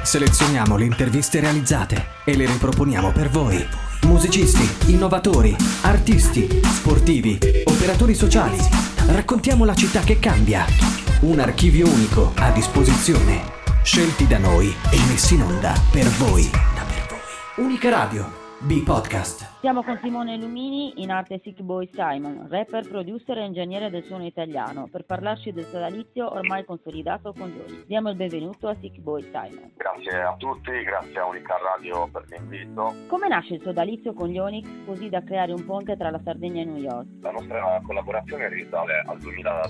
Selezioniamo le interviste realizzate e le riproponiamo per voi. Musicisti, innovatori, artisti, sportivi, operatori sociali. Raccontiamo la città che cambia. Un archivio unico a disposizione. Scelti da noi e messi in onda per voi. Unica Radio. B-Podcast. Siamo con Simone Lumini, in arte Sick Boy Simon, rapper, producer e ingegnere del suono italiano, per parlarci del sodalizio ormai consolidato con Johnny. Diamo il benvenuto a Sick Boy Simon. Grazie a tutti, grazie a Unica Radio per l'invito. Come nasce il sodalizio con gli Onyx, così da creare un ponte tra la Sardegna e New York? La nostra collaborazione risale al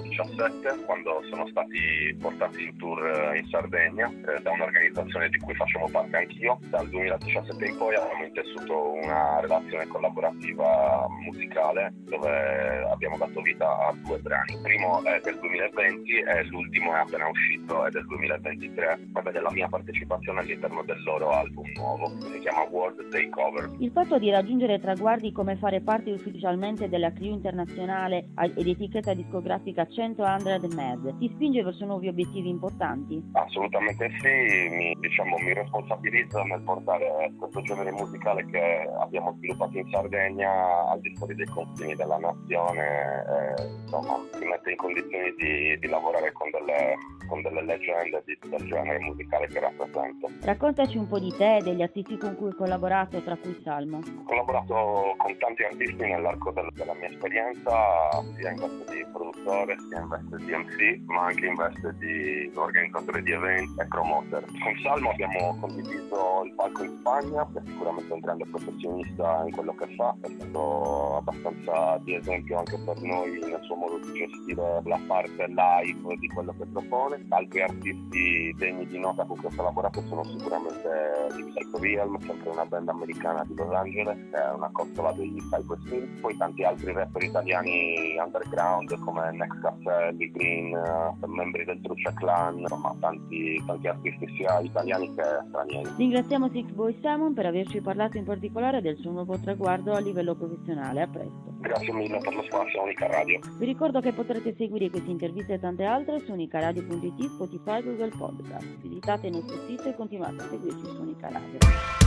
2017, quando sono stati portati in tour in Sardegna da un'organizzazione di cui facciamo parte anch'io. Dal 2017 in poi abbiamo intessuto una relazione collaborativa musicale dove abbiamo dato vita a 2 brani. Il primo è del 2020 e l'ultimo è appena uscito, è del 2023, e vede la mia partecipazione all'interno del loro album nuovo, che si chiama World Takeover. Il fatto di raggiungere traguardi come fare parte ufficialmente della crew internazionale ed etichetta discografica 100 Mad ti spinge verso nuovi obiettivi importanti? Assolutamente sì, mi responsabilizzo nel portare questo genere musicale che abbiamo sviluppato in Sardegna al di fuori dei confini della nazione, mi mette in condizioni di lavorare con delle leggende del genere musicale che rappresento. Raccontaci un po' di te e degli artisti con cui hai collaborato, tra cui Salmo. Ho collaborato con tanti artisti nell'arco della mia esperienza, sia in veste di produttore, sia in veste di MC, ma anche in veste di organizzatore di eventi e promoter. Con Salmo abbiamo condiviso il palco in Spagna, che è sicuramente un grande professionista in quello che fa, è stato abbastanza di esempio anche per noi nel suo modo di gestire la parte live di quello che propone. Altri artisti degni di nota con cui ho collaborato sono sicuramente di Psycho Realm, sempre una band americana di Los Angeles, che è una costola degli Cypress Hill, poi tanti altri rapper italiani underground come Next Caffè, Big Green, membri del Truccia Clan, insomma tanti artisti sia italiani che stranieri. Ringraziamo Sick Boy Simon per averci parlato in particolare del suo nuovo traguardo a livello professionale. A presto. Grazie mille per lo spazio a Unica Radio. Vi ricordo che potrete seguire queste interviste e tante altre su unicaradio.it, Spotify, Google Podcast. Visitate il nostro sito e continuate a seguirci su Unica Radio.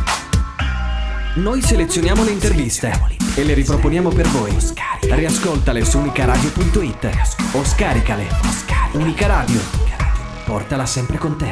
Noi selezioniamo le interviste e le riproponiamo per voi. Riascoltale su unicaradio.it o scaricale. Unica Radio. Portala sempre con te.